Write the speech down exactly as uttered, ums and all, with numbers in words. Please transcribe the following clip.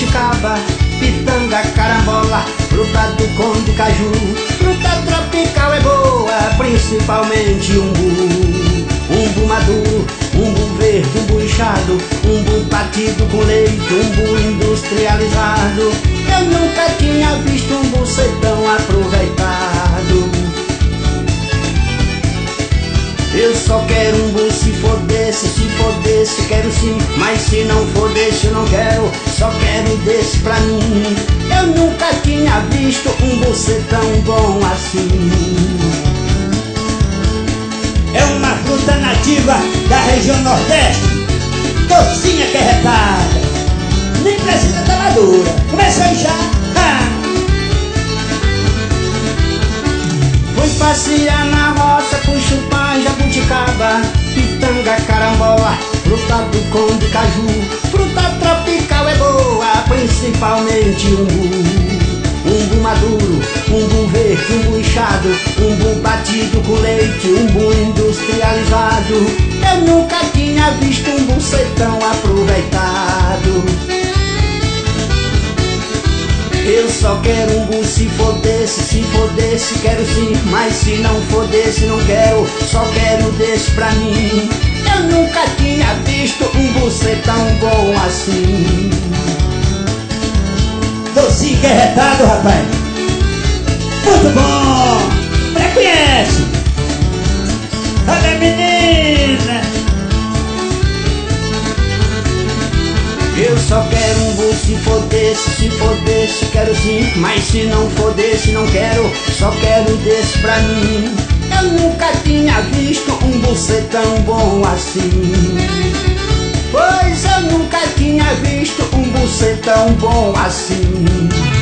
jabuticaba, pitanga, carambola, fruta do conde, caju. Fruta tropical é boa, principalmente umbu. Umbu maduro, umbu verde, umbu inchado, umbu batido com leite, umbu industrializado. Eu nunca tinha visto umbu ser tão aproveitado. Eu só quero umbu se for desse, se for desse quero sim, mas se não for desse eu não quero, só quero desse pra mim. Eu nunca tinha visto umbu ser tão bom assim. É uma fruta nativa da região Nordeste, docinha que é retada, nem precisa estar madura. Começou já. Ah. Fui passear na roça com chupar, jabuticaba, pitanga, carambola, fruta do conde, caju. Fruta tropical é boa, principalmente umbu. Umbu maduro, umbu verde, umbu inchado, umbu batido com leite, umbu industrializado. Eu nunca tinha visto umbu ser tão aproveitado. Eu só quero umbu se for desse, se for desse quero sim, mas se não for desse não quero, só quero desse pra mim. Eu nunca tinha visto umbu ser tão bom assim. Docinho que é retado, rapaz. Muito bom. Pra conhece. Olha, menina. Eu só quero umbu se for desse, se for desse quero sim, mas se não for desse não quero, só quero desse pra mim. Eu nunca tinha visto umbu ser tão bom assim. Pois eu nunca tinha visto umbu ser tão bom assim.